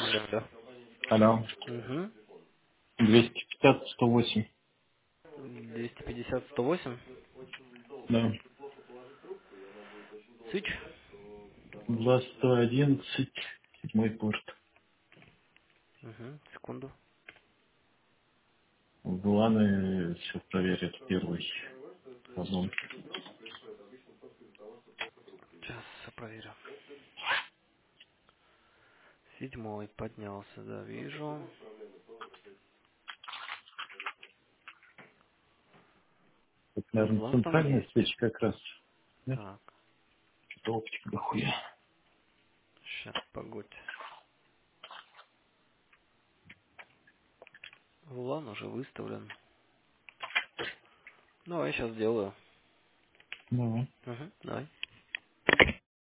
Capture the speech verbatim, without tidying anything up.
Алло, алло. Алло. Угу. двести пятьдесят сто восемь. двести пятьдесят сто восемь. Да. Switch. два сто одиннадцать. Седьмой порт. Угу. Секунду. Вуланы все проверят первый вагон. Сейчас проверю. Седьмой поднялся, да, вижу. Это, наверное, Узлах там центральная есть. свеча как раз. Нет? Так, Что-то оптика дохуя. сейчас, погодь. Улан уже выставлен. Ну, а я сейчас сделаю. Ну. Угу. Давай.